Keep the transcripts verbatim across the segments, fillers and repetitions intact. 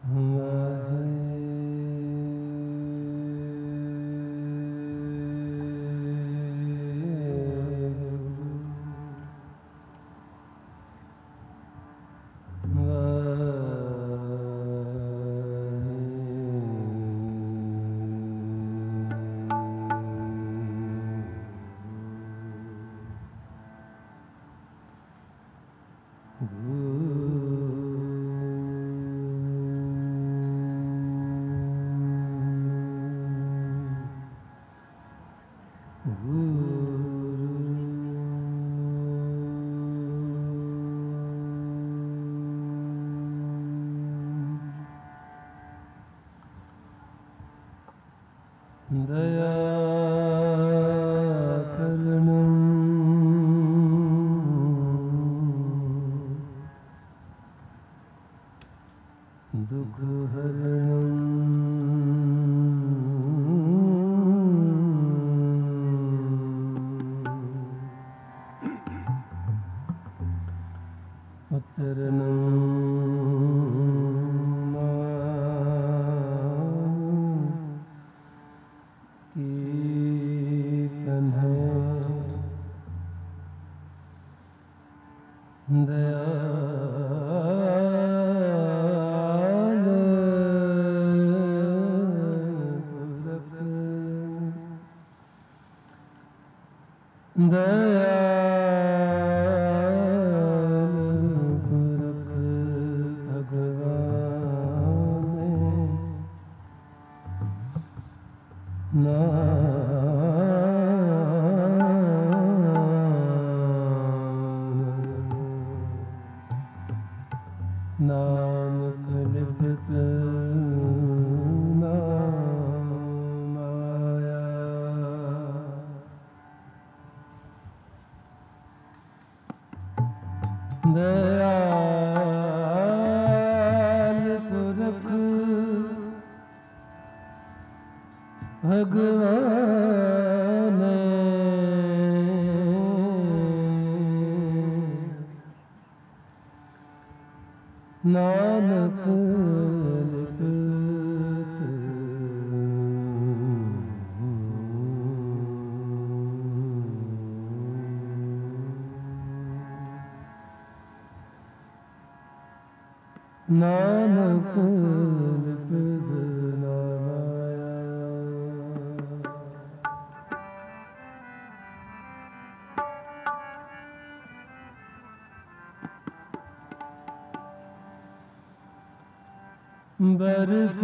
बरस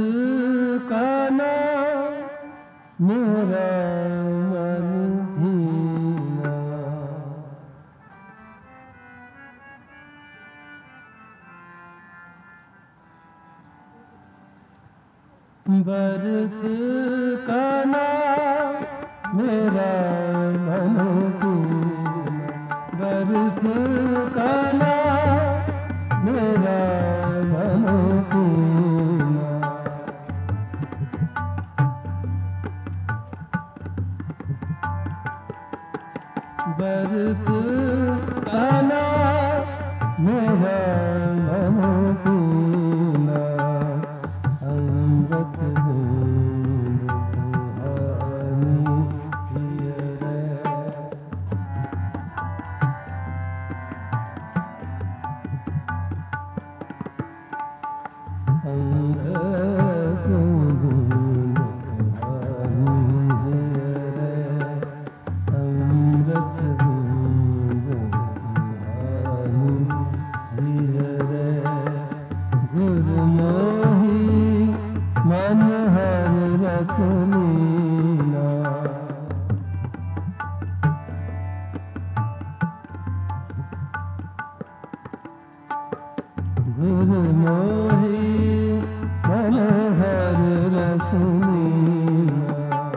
का ना मेरा मन भीना, बरस का ना मेरा मन भीना, बरस का ना मेरा मन भीना, बरस का ना मेरा मन भीना, अमृत बूंद सुहानी पिय रे, अमृत बूंद सुहानी पिय रे, अमृत बूंद सुहानी पिय रे, गुरमोही मन हर रस लीना, गुरमोही मन हर रस लीना,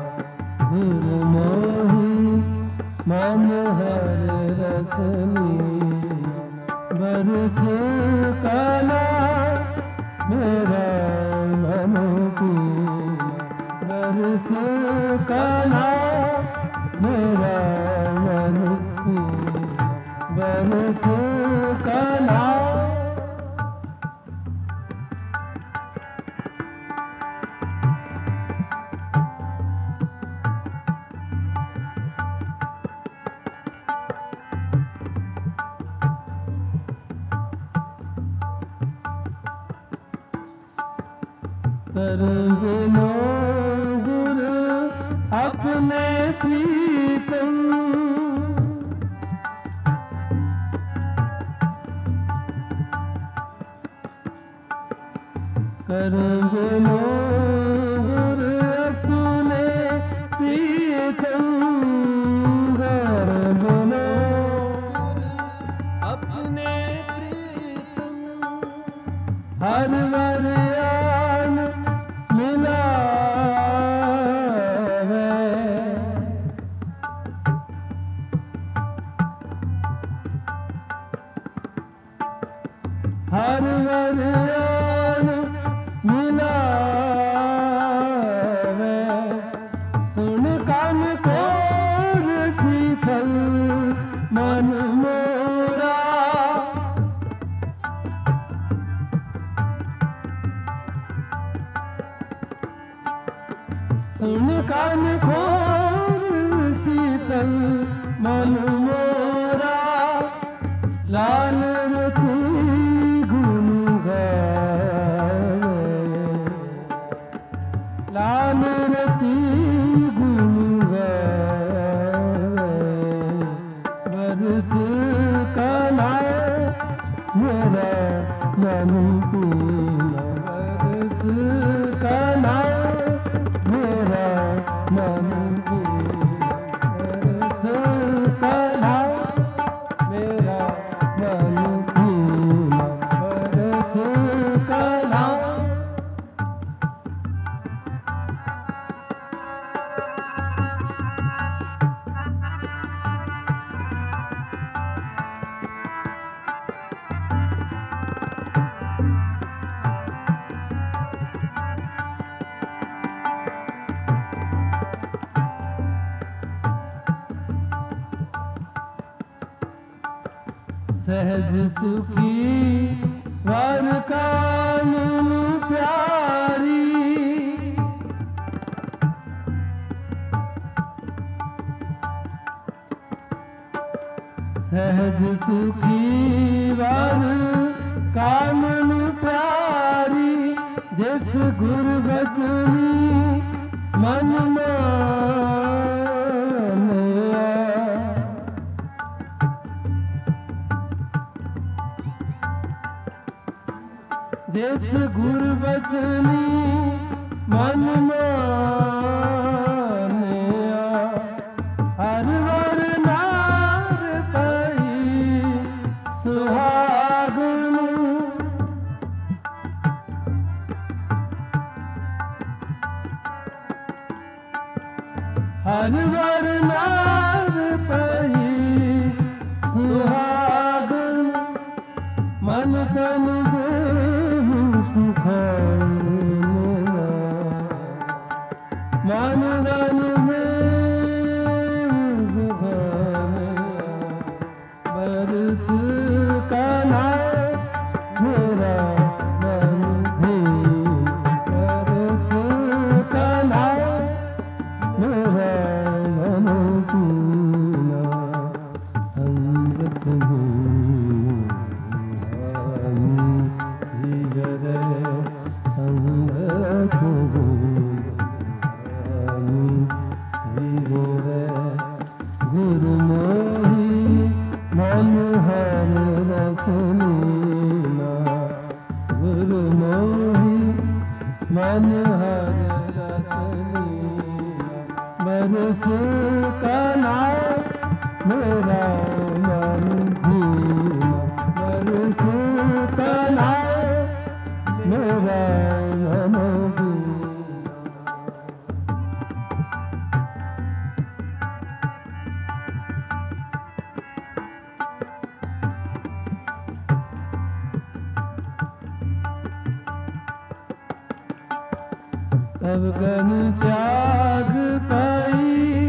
गुरमोही मन हर रस लीना, बरस का ना मेरा मन भीना, बरस का ना मेरा मन भीना, बरस का ना करेंगे नो गुरु अपने प्रीतम, करेंगे नो गुरु अपने प्रीतम, करेंगे नो अपने प्रीतम, हर वरयान मिला हर वरयान मिला सुन कान कोर शीतल मन मोरा, सुन कान खोर शीतल मन मोरा, लाल रति गुण गावे, लाल रति गुण गावे, बरस का नाम मेरा मन पीना, बरस का नाम मेरा मन पीना, बरस का नाम मेरा मन पीना, बरस का नाम। सहज सुखी वर कानून प्यारी, सहज सुखी वर कानून प्यारी, जिस गुरु बचनी मन मानिया, जिस गुरु बचनी मन मानिया, हर वर नार पई सुहागन, हर वर नार पई सुहागन, मन तन मन रन में बरस का नाम मेरा मन पीना, बरस का नाम मेरा मन पीना, अमृत गुरु मोही मन हर रसनीना, गुरु मोही मन हर रसनीना, बरस का नाम मेरा मन पीना, बरस का नाम मेरा मन पीना। तब गन त्याग पाई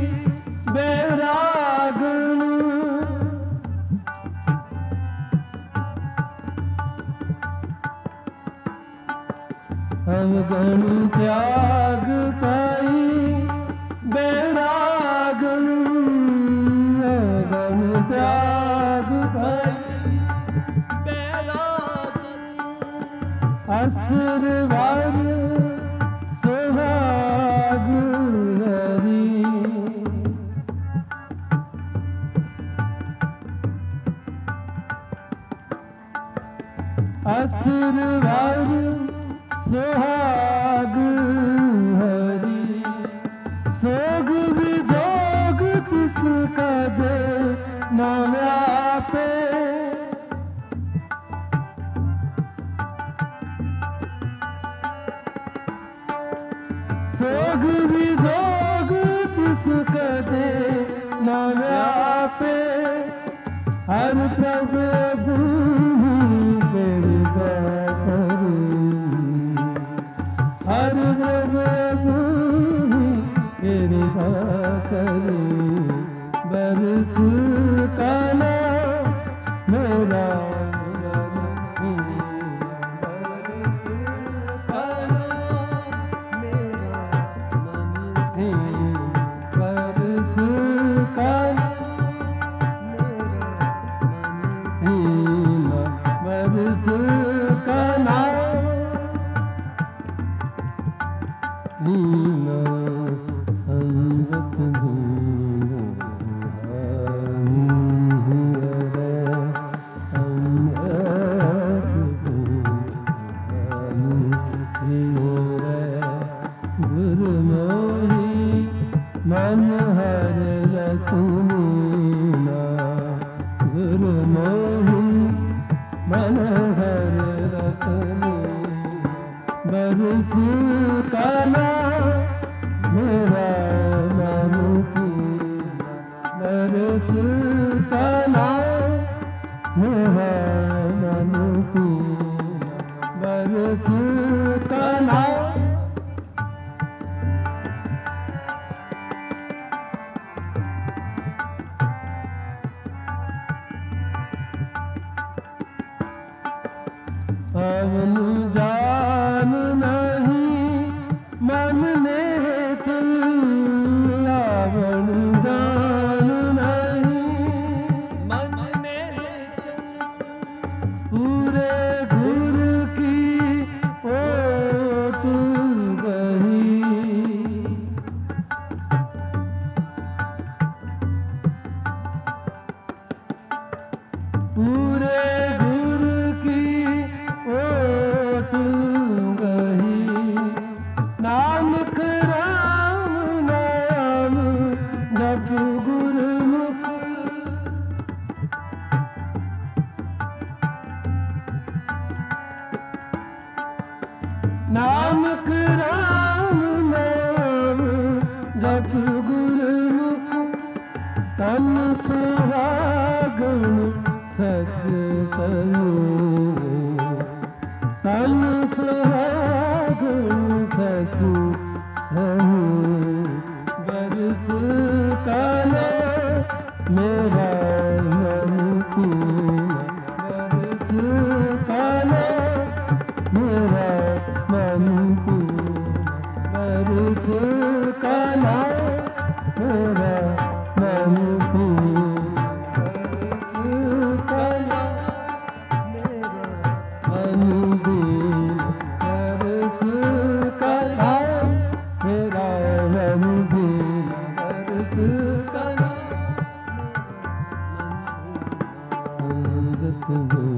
बैरागन, तब गन त्याग पाई बैरागन, गन त्याग पाई बैरागन, असुर वर सुरवर सुहाग हरि सोग विजोग तिसका दे न व्यापे सोग विजोग तिसका दे न व्यापे हर प्रभु कृपा करो हर प्रभु कृपा करो बरस काला मेरा पवन जान नहीं मन में चलावन जान नहीं मन में पूरे घुर की ओट गई पूरे नानक राम नाम जप गुरुमुख नानक राम नाम जप गुरुमुख तन सुहागन सच सनु तन सुहागन सच सनु बरस काला मेरा मन पीना बरस काला मेरा मन पीना बरस काला मेरा मन पीना बरस काला मेरा मन पीना बरस काला मेरा मन पीना बरस काला अंजत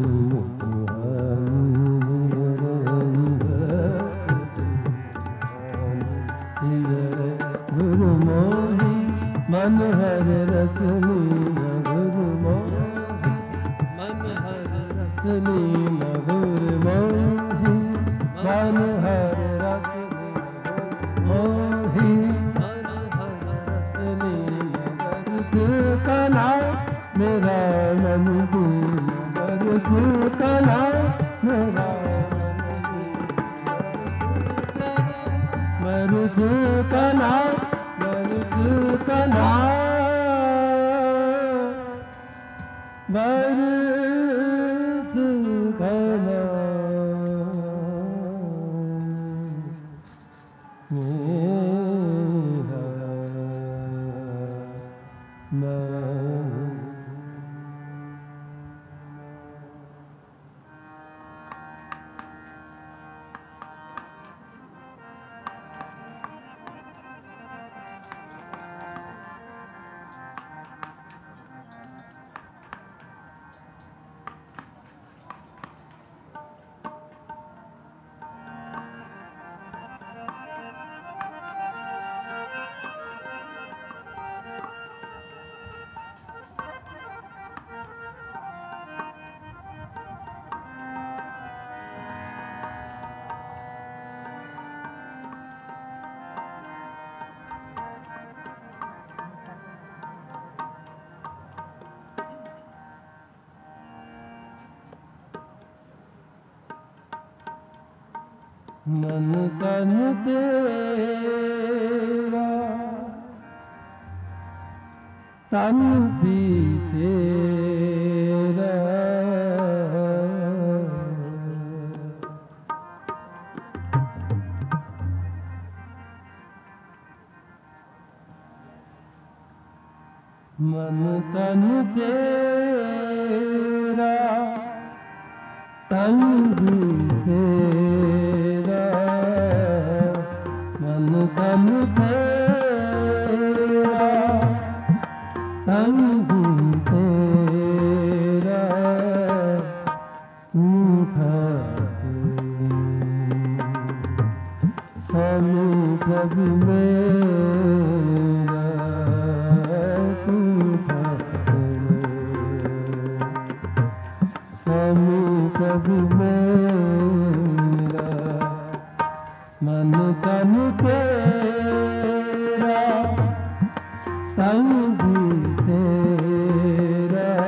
गुरु मोहि मन हर रस लीना गुरु मोहि मन हर रस लीना गुरु मोहि मन हर रस मोहि मन हर रस लीना बरस काला मेरा मन दीना बरस काला मेरा बरस काला बरस काला बरस काला मेरा मन मन तन तेरा तन भी तेरा मन तन तेरा तन भी तेरा मन तन तेरा तन भी तेरा तू ठाकुर स्वामी प्रभु मेरा तू ठाकुर स्वामी प्रभु मेरा मन तन तेरा तन भी तेरा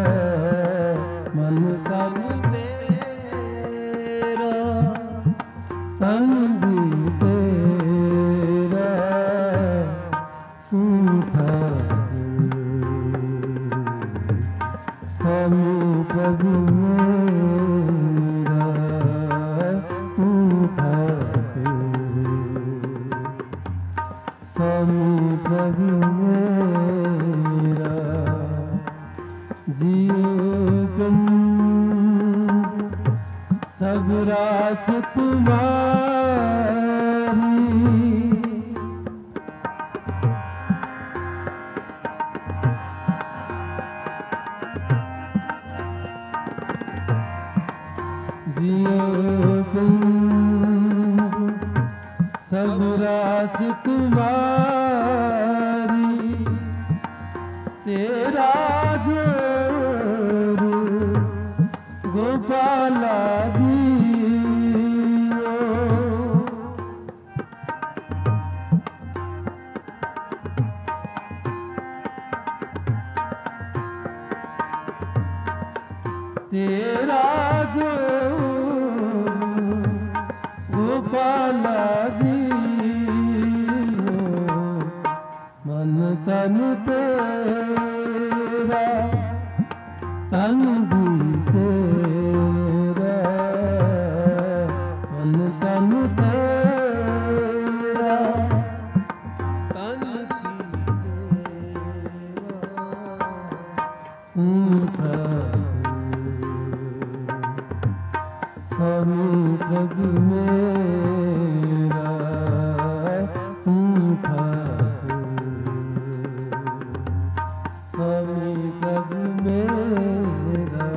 मन तन तेरा तन भी तेरा तू ठाकुर स्वामी प्रभु मेरा तू ठाकुर स्वामी प्रभु मेरा जीवन सब रास तुम्हारी जीवन सब रास तुम्हारी तेरा जोर गोपाला जी तेरा जोर गोपाला जी मन तन तेरा तन भी तेरा मन तन तेरा तन भी तेरा स्वामी प्रभु मेरा तू ठाकुर स्वामी प्रभु मेरा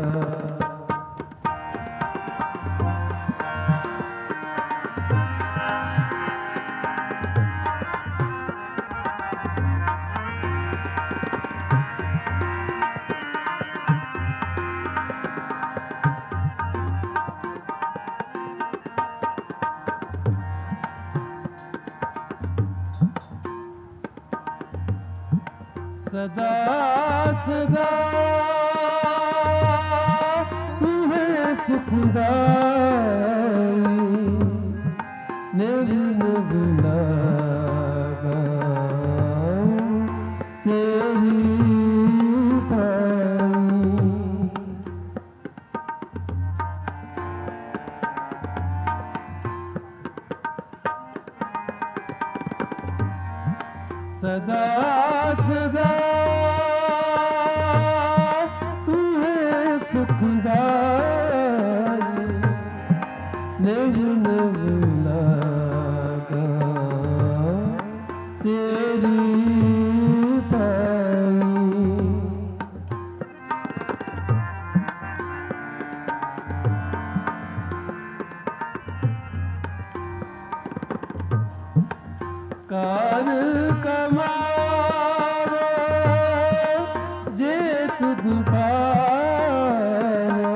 सदा सदा तुम्हें सुखदाई निर्मल लगा तेरी पाई सदा सदा तुम्हें सुखदाई निर्मल लगा तेरी पाई कार कमारो जेठ दुपारो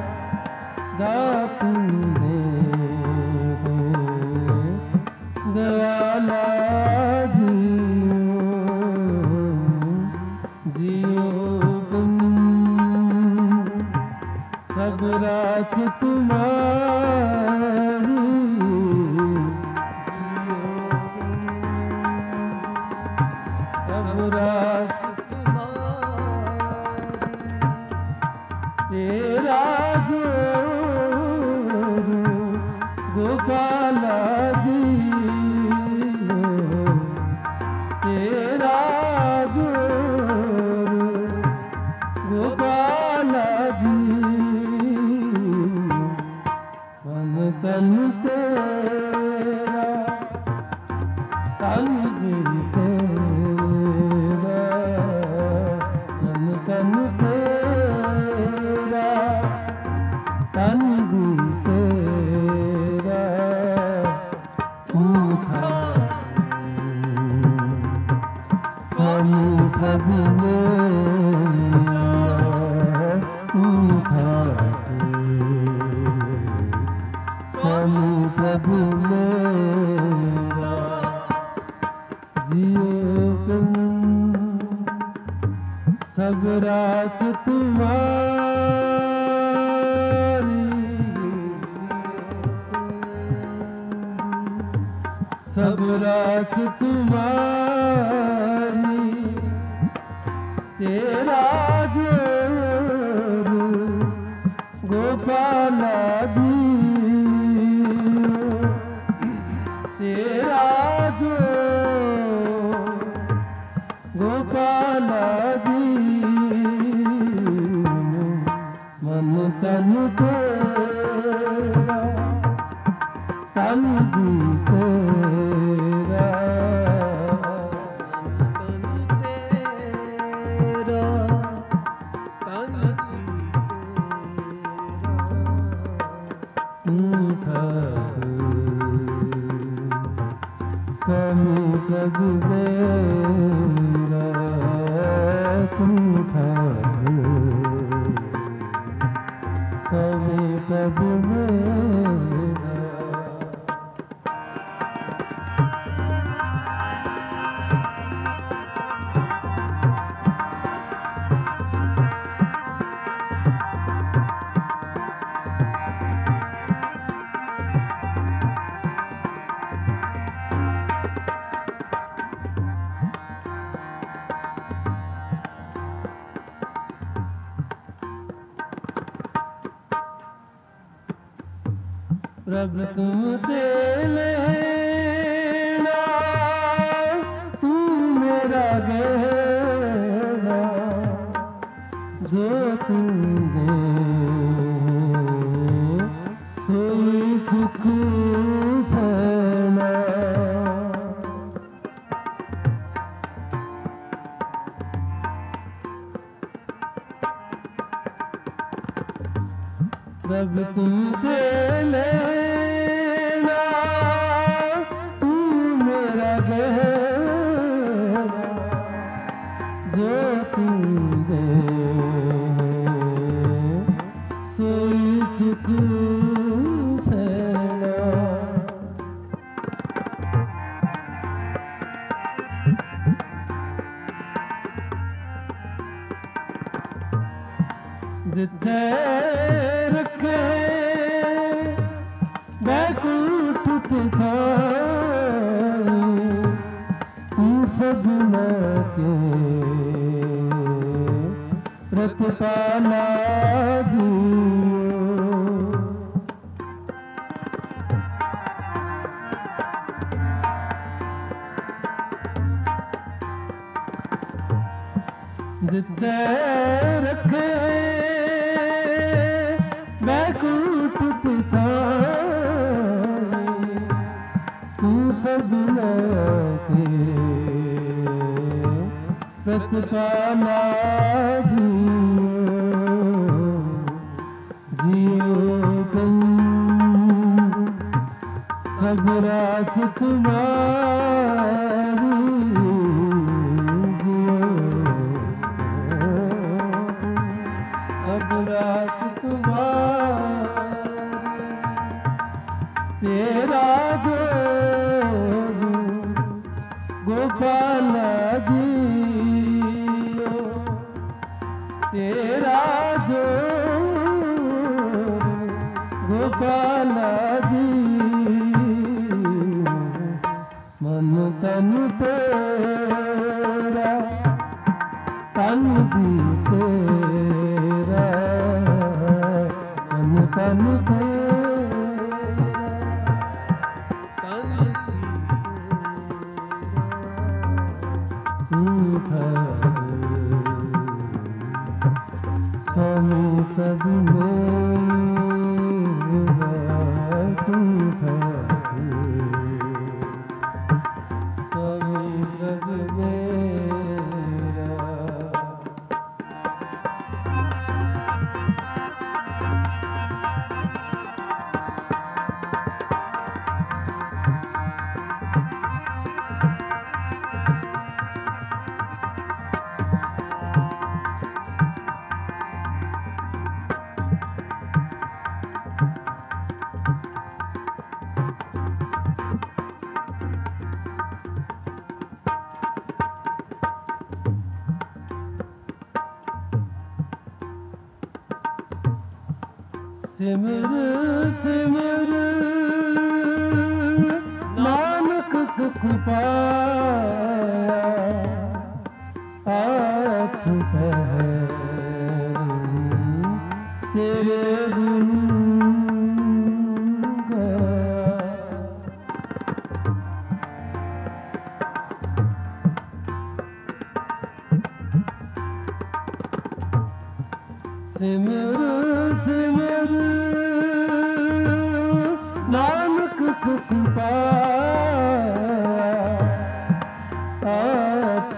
दातु दे दयाला जियो जियो बिन सब रास तुम्हारी गोपाला जी तेरा जोर गोपाला जी मन तन तेरा तन भी तेरा मन तन तेरा तन भी तेरा तू था समुख मेरा तू था समुख मेरा जियो तुम सब रास तुम्हारी सब रास तुम्हारी तेरा जोर गोपाला जी तेरा जोर गोपाला जी मन तन तेरा तन भी तेरा समुख मेरा तू ठाकुर समुख मेरा प्रभु तुम दे लेना तू मेरा गहना जो तुम दे सोई सुख सना प्रभु तुम दे लेना तू मेरा गहना जो तुम दे सोई सुख सना जिथे रखे बैकुंठ तिथाई तू सजना के प्रतिपाला जिथे रखे बैकुंठ तिथाई तू सजना के प्रतिपाला जियो तुम सब रास तुम्हारी सब रास तुम्हारी तेरा जोर गोपाला जी तेरा जोर गोपाला जी मन तन तेरा तन भी तेरा मन तन तेरा प्रभु मेरा तू ठाकुर, स्वामी प्रभु मेरा। सिमर सिमर नानक सुख पाया, आठ पहर तेरे गुण गाया। सिमर सिमर नानक सुख पाया, आठ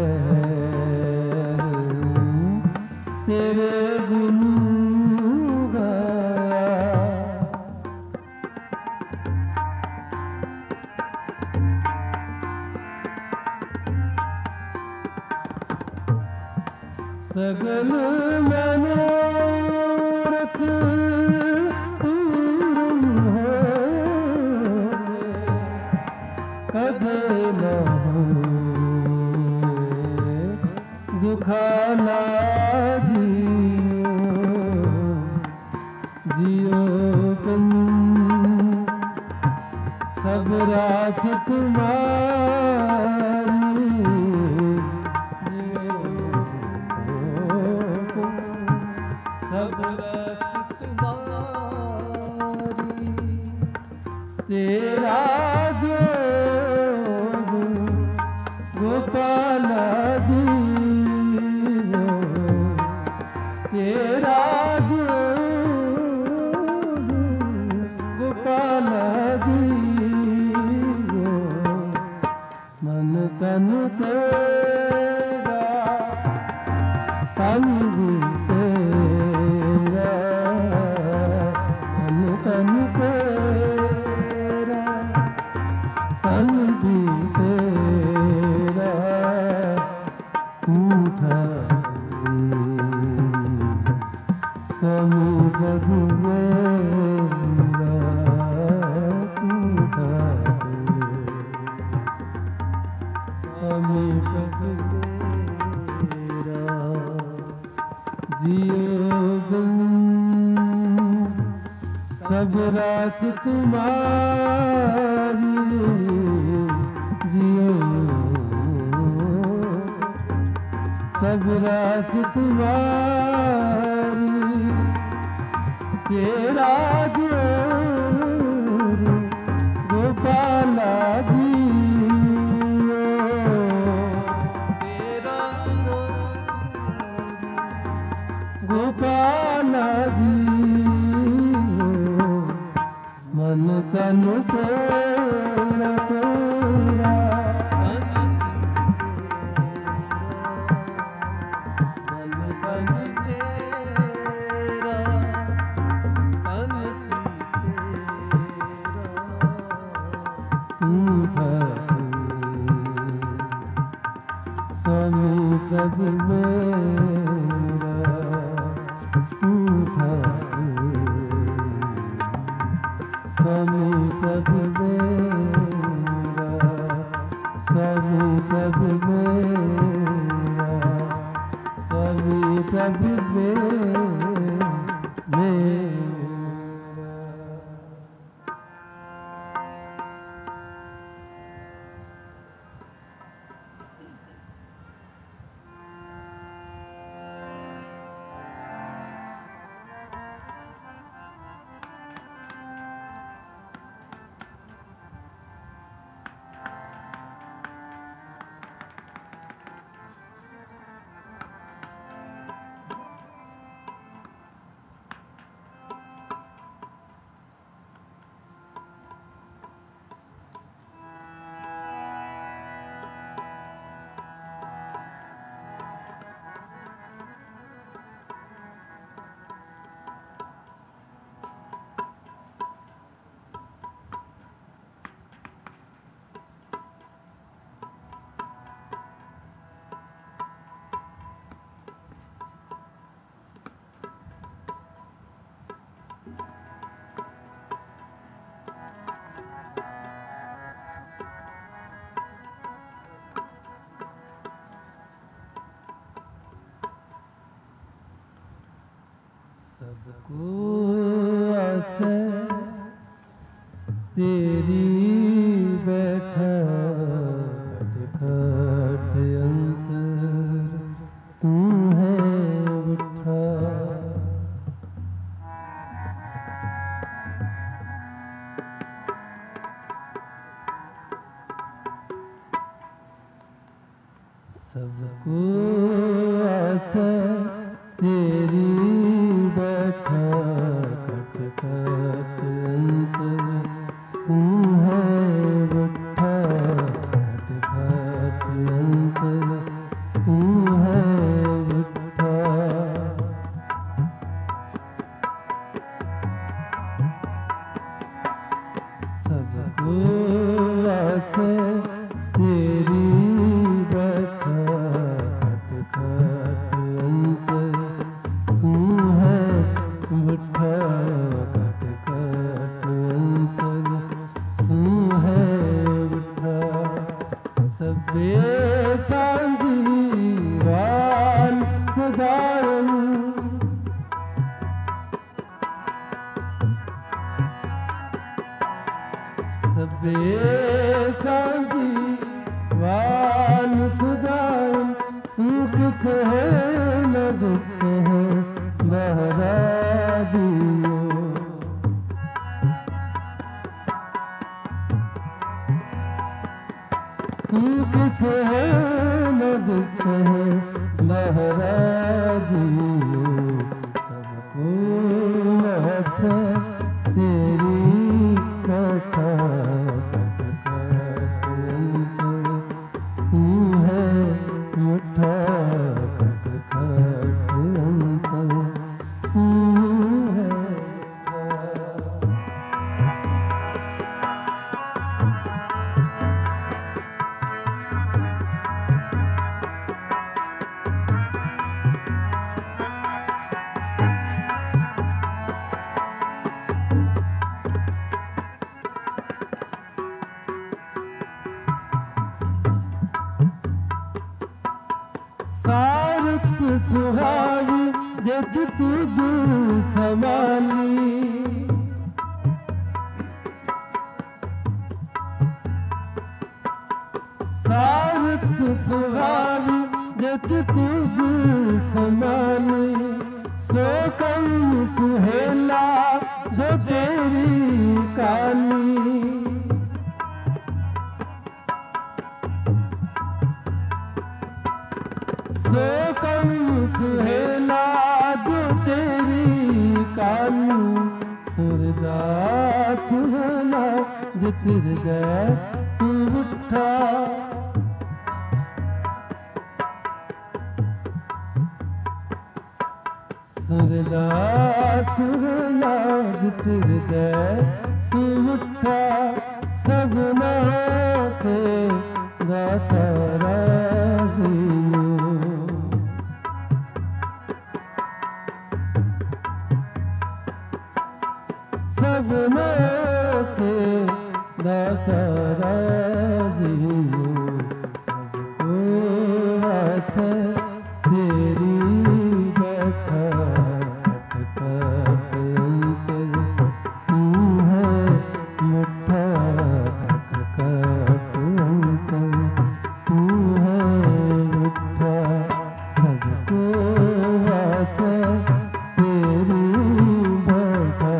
पहर तेरे गुण गाया। सगल मनोरथ पूर्ण हो, कदे न होए दुखाला जियो, जियो पन सब रास तुम्हारी, सब रस तुम्हारी। तेरा जोग गोपाल जी, तेरा जोग गोपाल जी, मन तन तेरा तन भी तेरा, मन तन तेरा तन भी तेरा, तू ठाकुर स्वामी प्रभु मेरा, तू ठाकुर स्वामी प्रभु मेरा। जियो गुण सब रास तुम्हारी, जियो सब रास तुम्हारी। तेरा जोर गोपाला जी, तेरा गोपाला जी, मन तन तेरा तेरा, मन तन तेरा, तन तेरा, तू ठाकुर स्वामी प्रभु मेरा, तू ठाकुर स्वामी प्रभु मेरा, स्वामी प्रभु मेरा, स्वामी प्रभु मेरा। सबको आसे तेरी बैठा खटखट अंतर तू है उठा। सबको आसे तेरी बैठा खटखट अंतर तू है उठा। खटखट अंतर तू है उठा। सबको आसे तेरी बैठा खटखट अंतर तू है उठा। खटखट अंतर तू है उठा। सबे सांझीवाल सदारन सबे सांझीवाल सदारन तू किस है न दिस है बहरा दियो। तू किस है न दिस है बहरा दियो। सबको आसे तेरी बैठा खटखट अंतर तू है उठा। खटखट अंतर तू है सारत सुहावी जद तुद समाली। सारत सुहावी जद तुद समाली। सो कम सुहेला जो तेरी काली। सो कम सुहेला जो तेरी कालू। सुरदा सुहला जो हृदय तू उठा। सुरदा सुहला जो हृदय तू उठा। सजना के गाता राज़ियो। सजना के दाता राज़ियो। सबको आसे तेरी बैठा खटखट अंतर तू है उठा। खटखट अंतर तू है उठा। सबको आसे तेरी बैठा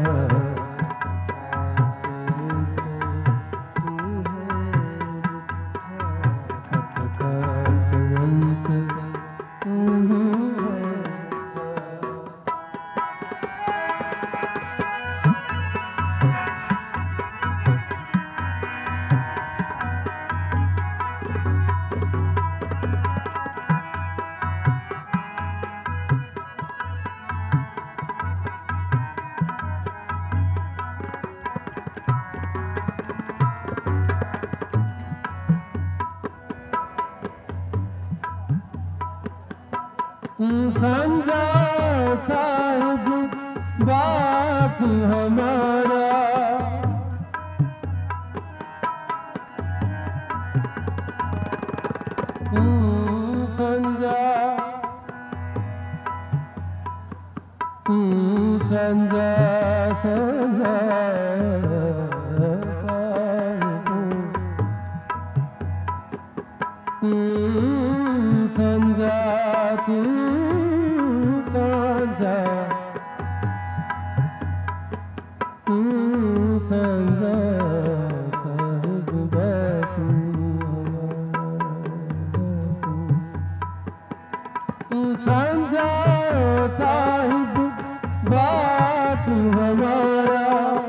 तू समझा साहिब बाप हमारा। तू समझा तू संजा संजा तू संजा तू संजा तू संजा साहिब बापू तू संजा साहिब बापू हमारा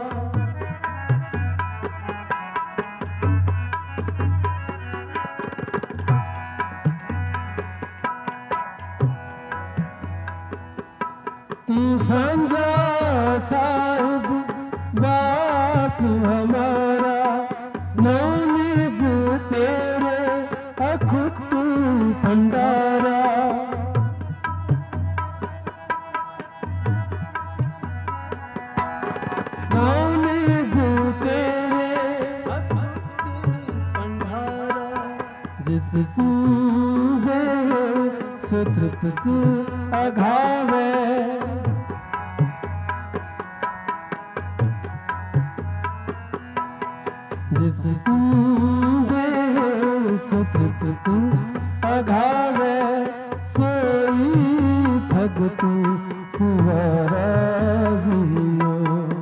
तू संजा साहिब बापू हमारा नौनिध तेरे अखुट भंडारा नौनिध तेरे अखुट भंडारा जिस सूदे सुसुप्त अघावे जिस सूदे सुसुप्त अघावे सोई भगतु तुम्हारा जियो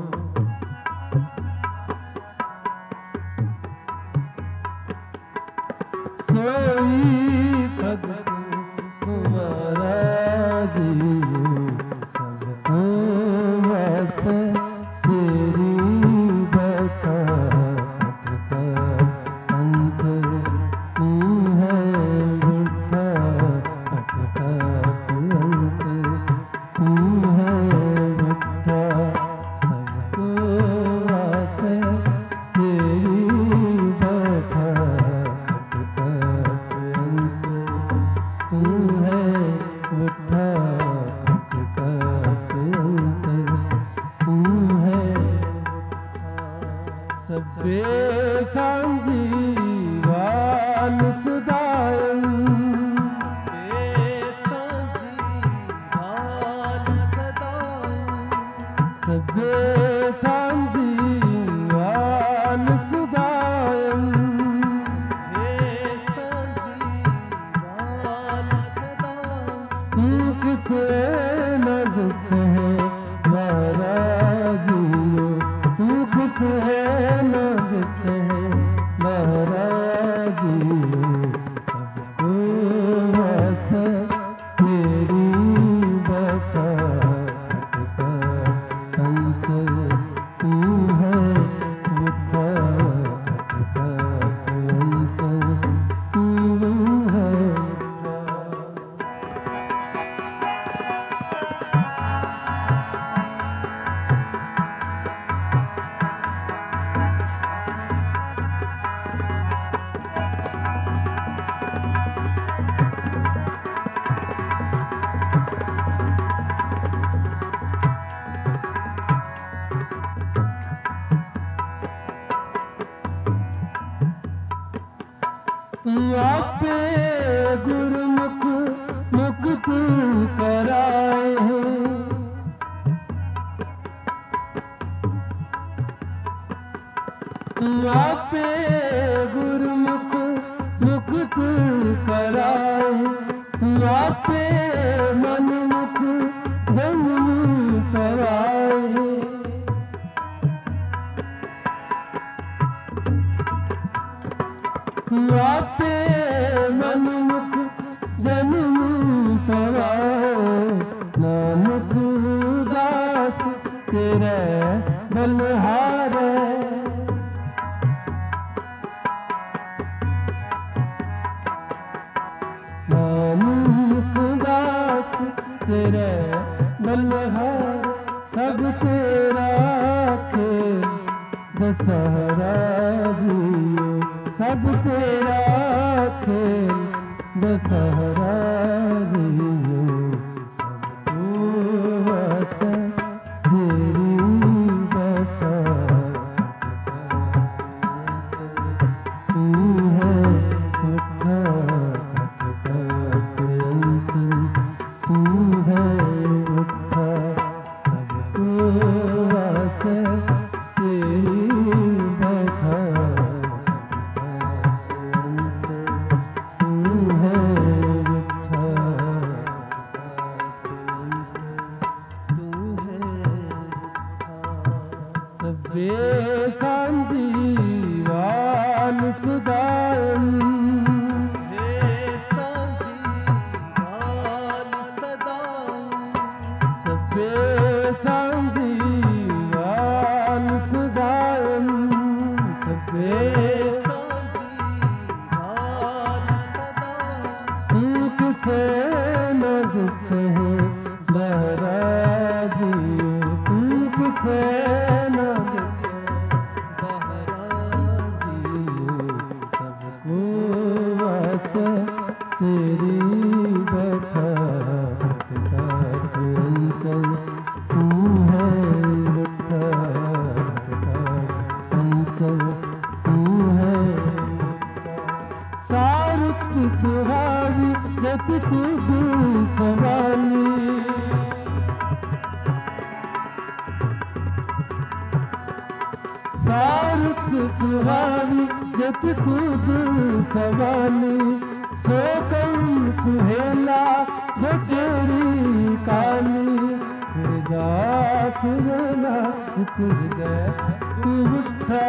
सोई भगतु तुम्हारा जियो सबको वस तेरी बता अंत तू है बुढ़ा अटका अंत तू है बुढ़ा सबको वस तेरी बता अटका अंत तू है बुढ़ा अटका अंत तू है सबे संजीवान सदायन सबे संजीवान सदायन तू किसे न जिससे है नाराजियो तू किसे है न जिससे है नाराजियो सबको वस तेरी बता अटका अंत तू है बुढ़ा अटका अंत तू है तू आपे गुरुमुख मुक्त कराए है तू आपे गुरुमुख मुक्त कराए तू आपे मनमुख जन्म कराए तू आपे मनमुख जन्म कराए नानक दास तेरे बलहारे नानक दास तेरे बलहारे सब तेरा खेल दशहरा जियो सब तेरा खेल दशहरा जियो सबको वस तेरी बता तू है उठा अटका अंत तू है उठा सबको सदायन हे सांझीवाल सदायन सबे सांझीवाल सदायन सबे सांझीवाल सदायन तू किसे न दिसे बहराजी तू किसे न दिसे बहराजी सबको वासे तेरी बैठा भटका अंचल तू है बैठा भटका अंचल तू है सारुत सुहावी जत तू दूर सवाली सारुत सुहावी जत तू दूर सवाली सो कम सुहेला जो तेरी काली सुरदा सुरना जित हृदय तू उठा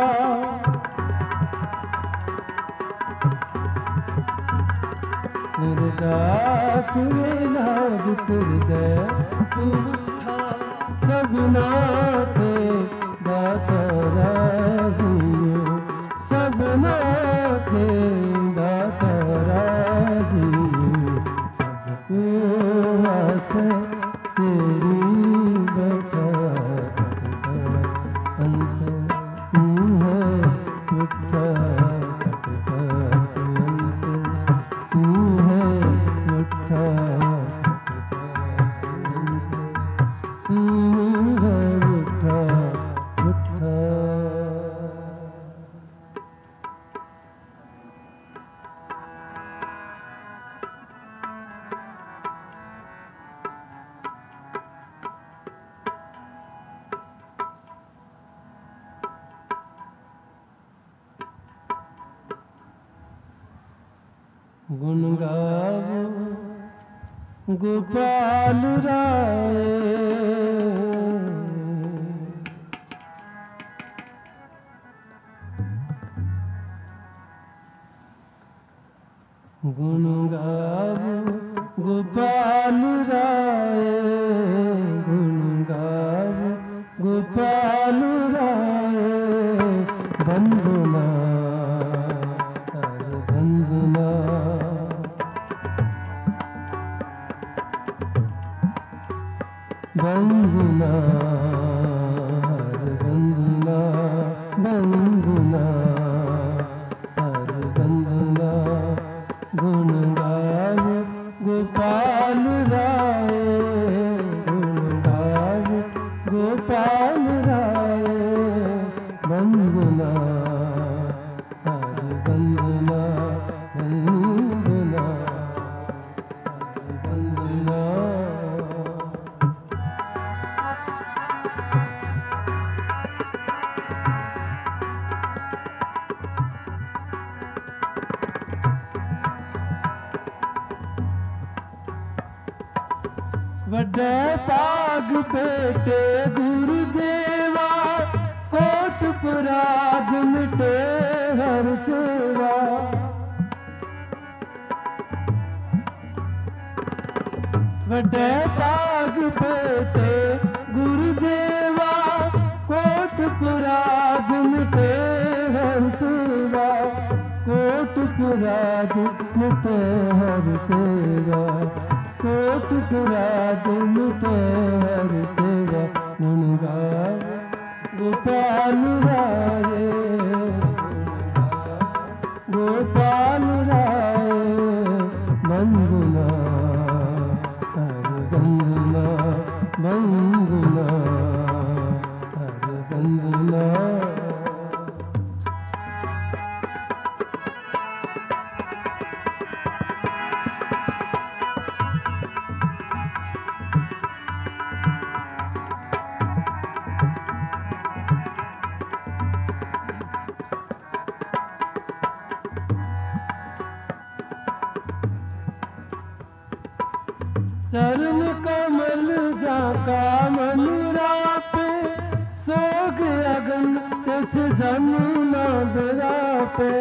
सुरदा सुरना जित हृदय तू उठा सजना के दाता राजियो सजना के दाता राजियो सबको आसे तेरी बैठा अंत तू है उठा तू है उठा तू है उठा उठा गुण गावो गोपाल राय गुण गावो गोपाल राय गुण गावो गोपाल राय बंदना बंदना बंदना बंदना बंदना हर बंदना गुण गावे गोपाल राय गुण गावे गोपाल राय बंदना हर बंदना बंदना हर बंदना वड्डे पाग बेटे गुरुदेवा कोट पुराग मिटे हर सेवा वड्डे पाग बेटे गुरुदेवा कोट पुराग मिटे हर सेवा कोट पुराग मिटे हर सेवा कोट पुराग मिटे हर सेवा गुण गावे गोपाल राय गोपाल राय बंदना हर बंदना बंदना हर बंदना चरण कमल जाका मनुरा पे सोग अगन तिस जमुना बिरा पे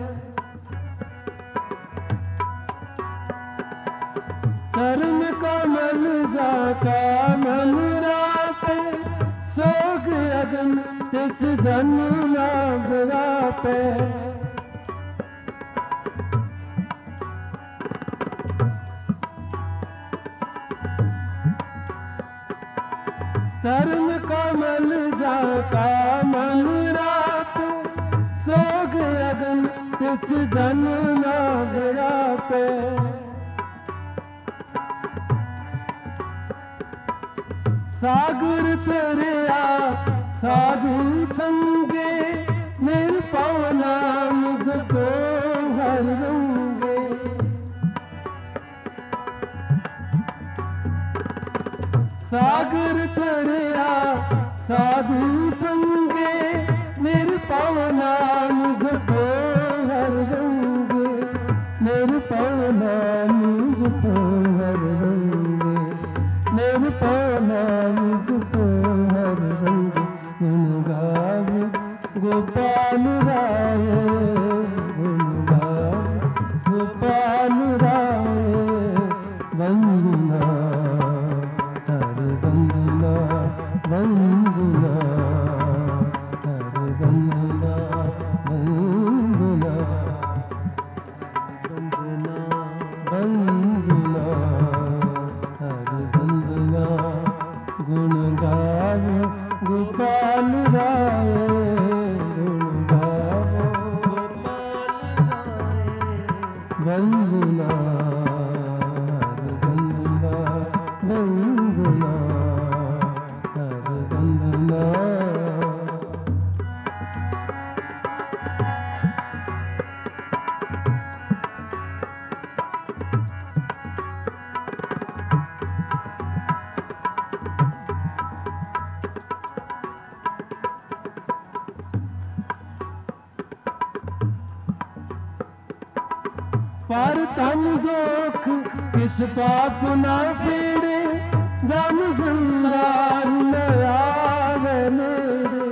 चरण कमल जाका मन रापे सोग अगन तिस जन नागरा पे चरण कमल जाका मन रापे सोग अगन तिस जन नागरा पे सागर तेरिया साधु संगे निर्पव नाम जपो हर रंगे सागर तेरिया साधु संगे निर्पव नाम जपो हर रंगे निर्पव नाम जपो हर रंगे निर्पव नाम जपो हर रंग गुण गावे गोपाल राय गुण गावे गोपाल राय वंदना हर वंदना वंदना हर वंदना वंदना वंदना वंदना गुण गावे गोपाल राय गुण गावे गोपाल राय वंदना वंदना वंदना हर वंदना पर तन दुख किस पाप ना पीड़े जन संसार न आवे मेरे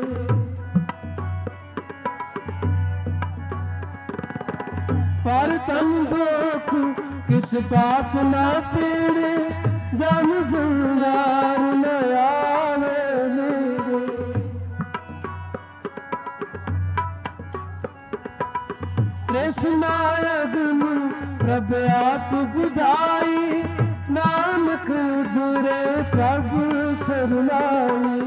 पर तन दुख किस पाप ना पीड़े जन संसार न आवे मेरे कृष्णायगन प्रभ आप बुझाई नानक दुरे प्रभु शरणाई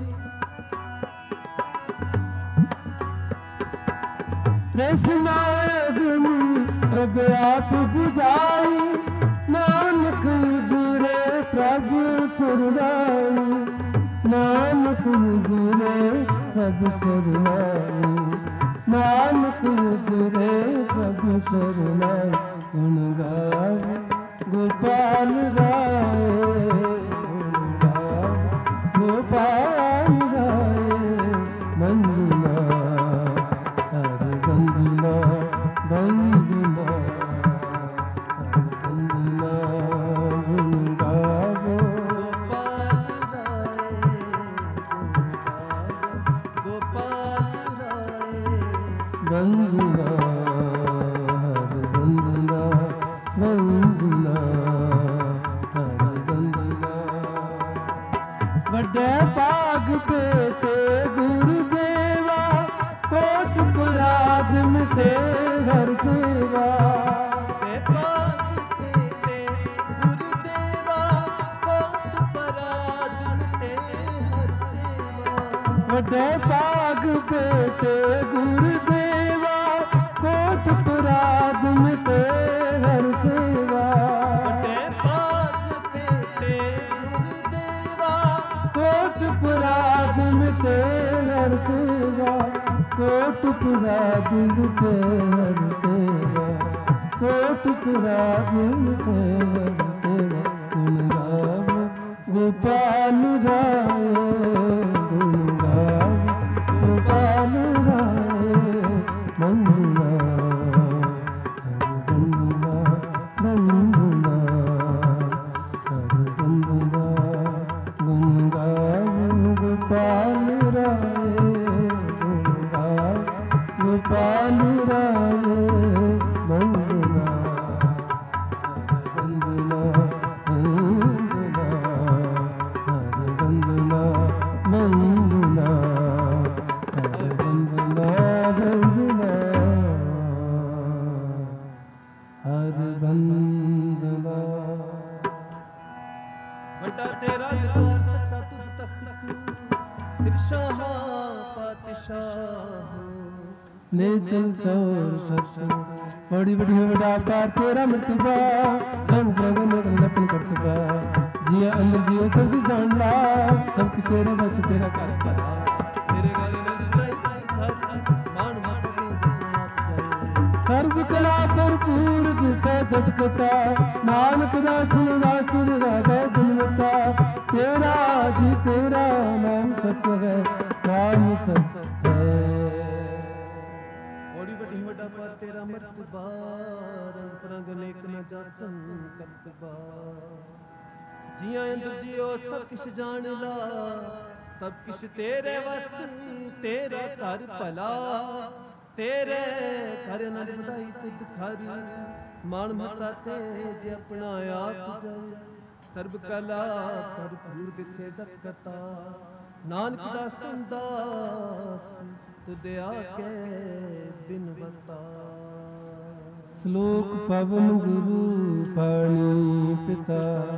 कृष्णायगन प्रभ आप बुझाई नानक दुरे प्रभु शरणाई नानक दुरे प्रभु शरणाई नानक दुरे प्रभु शरणाई गुण गावे गोपाल राय गुण गावे गोपाल राय वंदना हर वंदना वंदना हर वंदना गुण गावे गोपाल राय वंदना हर वंदना वंदना हर वंदना वड्डे भाग बेटे गुरुदेवा कोट पुराज मिटे हर सेवा वड्डे भाग बेटे गुरुदेवा कोट पुराज मिटे हर सेवा वड्डे भाग बेटे गुरुदेवा कोट पुराज मिटे हर सेवा कोट पुराज मिटे हर सेवा कोट पुराज मिटे हर सेवा गुण गावे गोपाल राय गुण गावे गोपाल राय वंदना हर वंदना वंदना हर वंदना गुण गावे गोपाल राय गुण गावे गोपाल राए वंदना वंदना वंदना हर वंदना वंदना हर वंदना वंदना हर वंदना। ਵੱਡਾ ਤੇਰਾ ਦਰਬਾਰ ਸੱਚਾ ਤੁਧ ਤਖਤ ਸਿਰ ਸ਼ਾਹ ਪਾਤਸ਼ਾਹ नेचल सौर सत्य बड़ी बड़ी बड़ा पार तेरा मर्तबा रंग रंग लपन करतबा जिया अंदर जियो सब कुछ जान ला सब कुछ तेरे बस तेरा कर परा ਤੇਰੇ ਘਰ ਨੰਦ ਮਾਨ ਮਾਨ ਕੇ ਆਪ ਜਾਏ सर्व कला भरपूर दिसै सतकता नानक दास दास तुझ राधा गुणवता तेरा जी तेरा नाम सत्य है नाम सत्य है। ਬੜੀ ਵੱਡੀ ਵੱਡਾ ਪਰ ਤੇਰਾ ਮਰਤਬਾ ਰੰਗ ਤਰੰਗ ਅਨੇਕ ਨ ਜਾਚਨ ਕਰਤਬਾ ਜੀਆਂ ਅੰਦਰ ਜਿਉ ਸਭ ਕਿਛ ਜਾਣ ਲਾ ਸਭ ਕਿਛ ਤੇਰੇ ਵਸ ਤੇਰਾ ਘਰ ਭਲਾ ਤੇਰੇ ਘਰ ਅਨੰਦ ਵਧਾਈ ਤੁਧ ਘਰ ਮਾਨ ਮਤਾ ਤੇ ਜੇ ਆਪਣਾ ਆਪ ਜਾਏ ਸਰਬ ਕਲਾ ਭਰਪੂਰ ਦਿਸੇ ਜਤ ਕਤਾ ਨਾਨਕ ਦਾ ਸੰਦਾਸ ਤੁਧ ਆਕੇ ਬਿਨਵਤਾ। श्लोक पवन गुरु पाणी पिता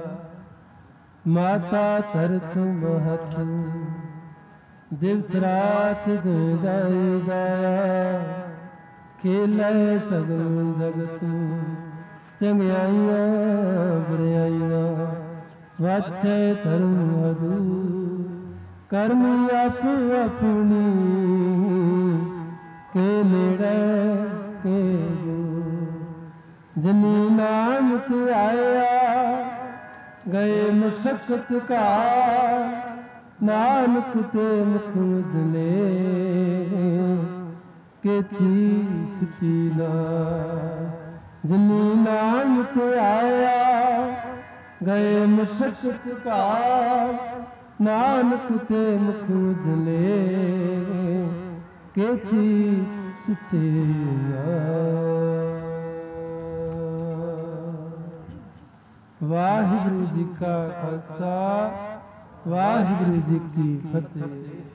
माता तरत महत दिवस रात दाई दाया खेलै सगल जगत चंगियाइयां बुराइयां वाचै धर्म अधू कर्म आप अपनी के नेड़े के जो जनी नाम ते आया गए मशक्कत का नानक ते मुख उजले केती सुचीला जनी नाम ते आया गए मशक्कत का नानक ते मुख उजले केती सुचीला। वाहिगुरु जी का खालसा वाहिगुरु जी की फतेह।